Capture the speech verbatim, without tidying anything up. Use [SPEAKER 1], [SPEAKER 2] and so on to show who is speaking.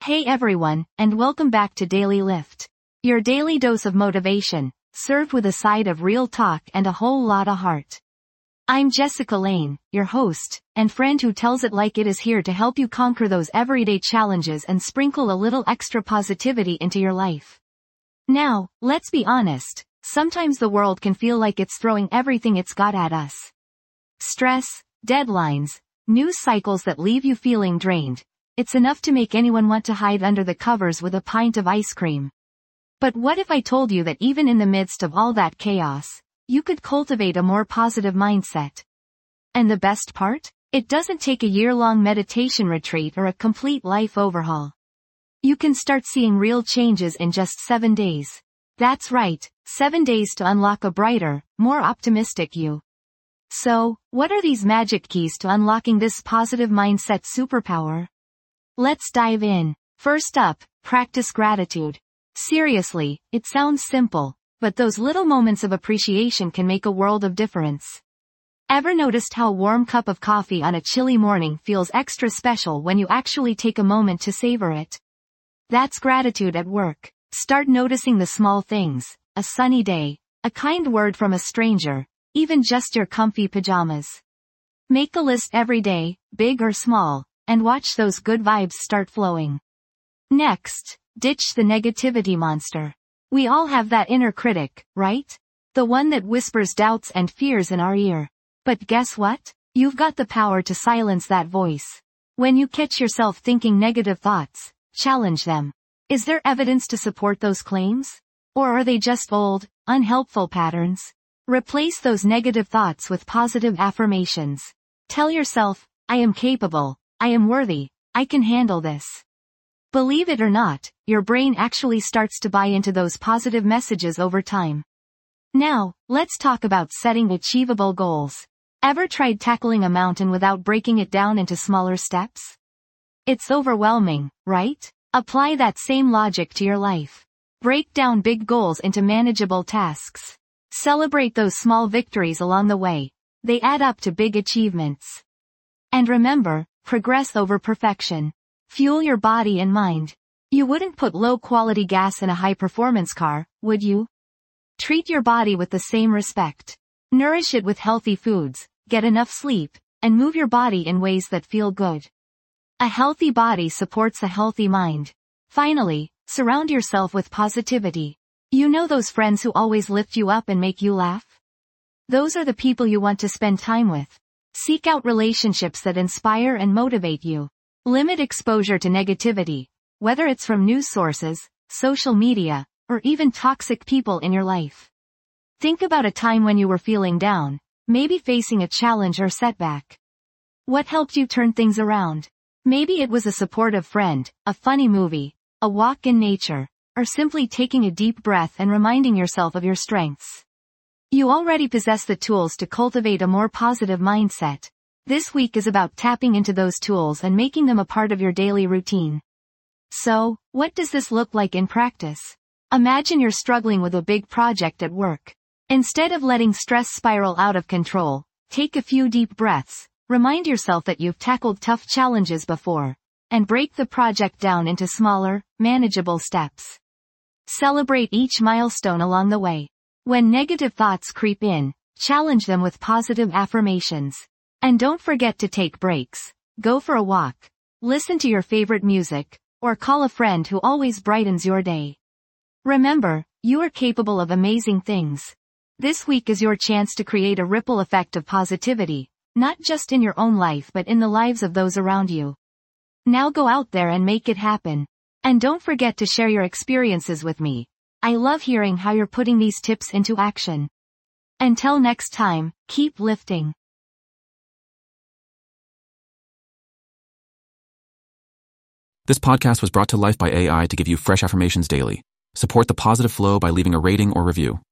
[SPEAKER 1] Hey everyone, and welcome back to Daily Lift. Your daily dose of motivation, served with a side of real talk and a whole lot of heart. I'm Jessica Lane, your host, and friend who tells it like it is, here to help you conquer those everyday challenges and sprinkle a little extra positivity into your life. Now, let's be honest, sometimes the world can feel like it's throwing everything it's got at us. Stress, deadlines, news cycles that leave you feeling drained. It's enough to make anyone want to hide under the covers with a pint of ice cream. But what if I told you that even in the midst of all that chaos, you could cultivate a more positive mindset? And the best part? It doesn't take a year-long meditation retreat or a complete life overhaul. You can start seeing real changes in just seven days. That's right, seven days to unlock a brighter, more optimistic you. So, what are these magic keys to unlocking this positive mindset superpower? Let's dive in. First up, practice gratitude. Seriously, it sounds simple, but those little moments of appreciation can make a world of difference. Ever noticed how a warm cup of coffee on a chilly morning feels extra special when you actually take a moment to savor it? That's gratitude at work. Start noticing the small things, a sunny day, a kind word from a stranger, even just your comfy pajamas. Make a list every day, big or small, and watch those good vibes start flowing. Next, ditch the negativity monster. We all have that inner critic, right? The one that whispers doubts and fears in our ear. But guess what? You've got the power to silence that voice. When you catch yourself thinking negative thoughts, challenge them. Is there evidence to support those claims? Or are they just old, unhelpful patterns? Replace those negative thoughts with positive affirmations. Tell yourself, I am capable. I am worthy. I can handle this. Believe it or not, your brain actually starts to buy into those positive messages over time. Now, let's talk about setting achievable goals. Ever tried tackling a mountain without breaking it down into smaller steps? It's overwhelming, right? Apply that same logic to your life. Break down big goals into manageable tasks. Celebrate those small victories along the way. They add up to big achievements. And remember, progress over perfection. Fuel your body and mind. You wouldn't put low-quality gas in a high-performance car, would you? Treat your body with the same respect. Nourish it with healthy foods, get enough sleep, and move your body in ways that feel good. A healthy body supports a healthy mind. Finally, surround yourself with positivity. You know those friends who always lift you up and make you laugh? Those are the people you want to spend time with. Seek out relationships that inspire and motivate you. Limit exposure to negativity, whether it's from news sources, social media, or even toxic people in your life. Think about a time when you were feeling down, maybe facing a challenge or setback. What helped you turn things around? Maybe it was a supportive friend, a funny movie, a walk in nature, or simply taking a deep breath and reminding yourself of your strengths. You already possess the tools to cultivate a more positive mindset. This week is about tapping into those tools and making them a part of your daily routine. So, what does this look like in practice? Imagine you're struggling with a big project at work. Instead of letting stress spiral out of control, take a few deep breaths, remind yourself that you've tackled tough challenges before, and break the project down into smaller, manageable steps. Celebrate each milestone along the way. When negative thoughts creep in, challenge them with positive affirmations. And don't forget to take breaks. Go for a walk. Listen to your favorite music, or call a friend who always brightens your day. Remember, you are capable of amazing things. This week is your chance to create a ripple effect of positivity, not just in your own life but in the lives of those around you. Now go out there and make it happen. And don't forget to share your experiences with me. I love hearing how you're putting these tips into action. Until next time, keep lifting.
[SPEAKER 2] This podcast was brought to life by A I to give you fresh affirmations daily. Support the positive flow by leaving a rating or review.